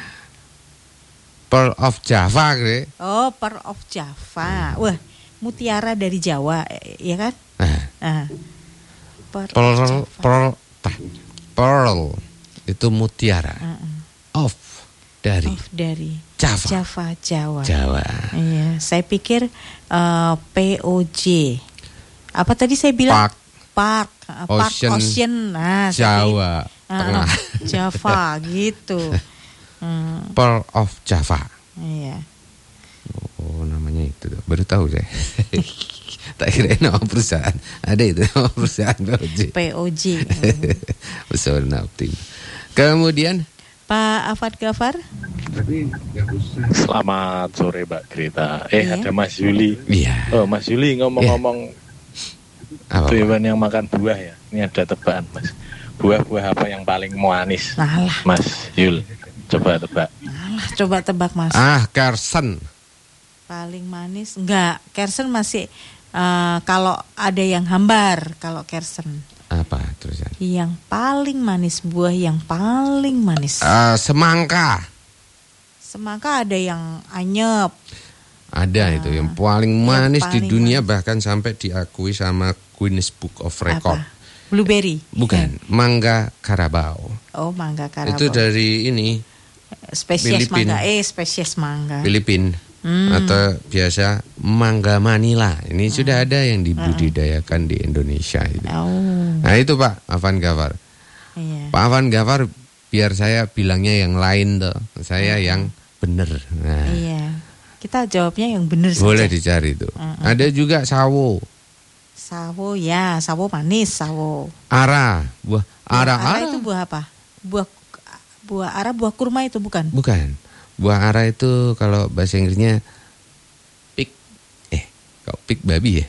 Pearl of Java gitu. Oh, Pearl of Java. Wah, mutiara dari Jawa, eh, ya kan? Nah, Nah, Pearl, of pearl, Java. pearl, tah, pearl itu mutiara. Mm-mm. Of dari of dari Java. Java, Jawa. Jawa. Iya, saya pikir uh, P O J. Apa tadi saya bilang? Park. Park, uh, Park Ocean, Ocean. Nah, saya Jawa. pikir, uh, Tengah. Java gitu. Hmm, Pearl of Java. iya. Oh, namanya itu tuh. Baru tahu saya. Tak kira nama perusahaan. Ada itu nama perusahaan P O J. P O J. Pesona Optima. Kemudian Pak Afad Gafar. Selamat sore Mbak Greta. Eh Iya. ada Mas Yuli. Iya. Oh Mas Yuli ngomong-ngomong Apa, hewan yang makan buah ya. Ini ada tebakan Mas. Buah-buah apa yang paling manis? Alah. Mas Yul. Coba tebak. Alah, coba tebak Mas. Ah, Carson. Paling manis enggak? Kersen masih uh, kalau ada yang hambar kalau Kersen. Apa terusan? Yang paling manis, buah yang paling manis. Uh, semangka. Semangka ada yang anyep. Ada itu yang paling manis di paling dunia bahkan sampai diakui sama Guinness Book of Record. Apa? Blueberry. Bukan, mangga Carabao. Oh, mangga Carabao. Itu dari ini spesies Filipin. mangga. Eh, spesies mangga. Filipin. Hmm. Atau biasa mangga Manila. Ini hmm. sudah ada yang dibudidayakan di Indonesia itu. Oh. Nah, itu Pak Afan Gafar. Iya. Pak Afan Gafar biar saya bilangnya yang lain tuh. Saya hmm. yang benar. Nah. Iya. Kita jawabnya yang benar saja. Boleh dicari tuh. Hmm. Ada juga sawo. Sawo ya, sawo manis, sawo. Ara, buah ara, Ara ara. itu buah apa? Buah buah ara, buah kurma itu bukan? Bukan. Buah ara itu kalau bahasa Inggrisnya pig. Eh, kok pig babi ya?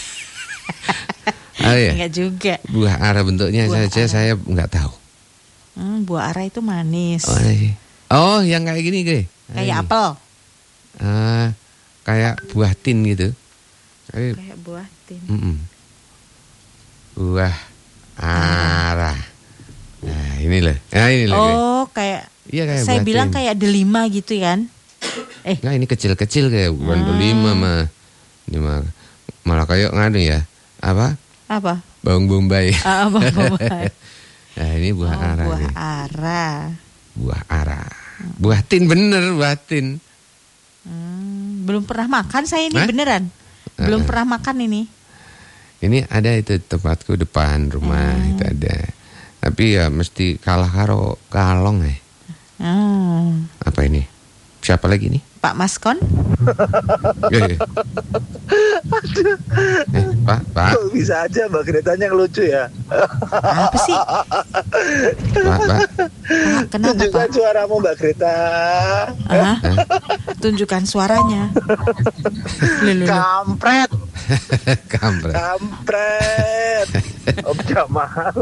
Ah, ya? Enggak juga. Buah ara bentuknya Buah saja ara. saya enggak tahu. Hmm, buah ara itu manis. Oh, iya. Oh, yang kayak gini, Gre. Kayak apel. Ah, kayak buah tin gitu. Kayak, Kayak buah tin. mm-mm. Buah ara. Nah, ini loh. Nah, ini loh. Gre. Oh, kayak Iya, kayak saya buah bilang tin. kayak delima gitu kan? Eh, Nah, ini kecil-kecil kayak bukan delima mah. Ini mah malah kayak nganu ya. Apa? apa? Bawang bombay. Ah, bawang bombay. Nah, ini buah Oh, ara. buah nih. ara. Buah ara. Buah tin bener, buah tin. Hmm, belum pernah makan saya ini Hah? beneran. Belum Uh-uh. pernah makan ini. Ini ada itu tempatku depan rumah Hmm. itu ada. Tapi ya mesti kalah karo kalong ya. Hmm. Apa ini? Siapa lagi nih? Pak Maskon? Eh, eh, Pak, Pak, Kok bisa aja Mbak Gretanya ngelucu ya? Apa sih? Pak, Pak. Pak, kenapa Tunjukkan Pak? suaramu Mbak Greta. Ah, tunjukkan suaranya. Loh, loh, loh. Kampret, Kampret. kampret. Om Jamal.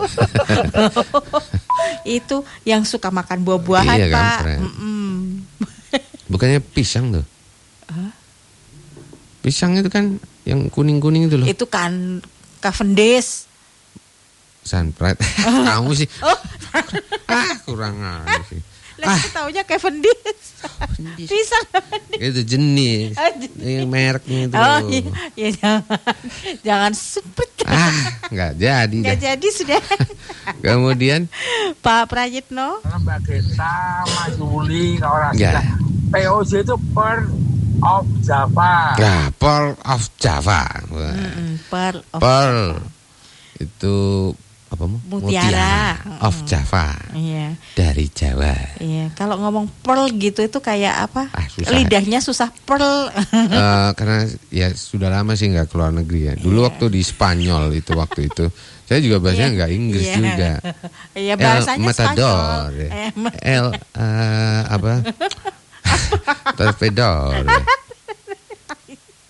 Itu yang suka makan buah-buahan Iya, Pak. kampret. Mm-mm. Bukannya pisang tuh? Hah? Pisang itu kan yang kuning-kuning itu loh. Itu kan Cavendish. Sunbright. Kamu sih. Oh, Ah, kurang aja sih. lah kita taunya Cavendish. Pisang Cavendish. Itu jenis. Ah, jenis. Yang mereknya itu. Oh iya, ya jangan jangan sempet. Ah, nggak jadi Nggak dah. jadi sudah. Kemudian Pak Prayitno. Mbak Greta, Mas Yuli, kalau Ya. sudah P O J itu Pearl of Java. ya, Pearl of Java. Wah. Mm-mm, Pearl of Pearl itu apa mau? Mutiara. of Java. Iya. Dari Jawa. Iya, kalau ngomong pearl gitu itu kayak apa? Ah, susah. Lidahnya susah pearl. Eh, karena ya sudah lama sih nggak keluar negeri ya. Dulu waktu di Spanyol itu waktu itu saya juga bahasanya nggak Inggris Iya. juga. Iya, bahasanya El Matador. Spanyol. ya. Eh, ma- El eh, apa? Torpedor. ya.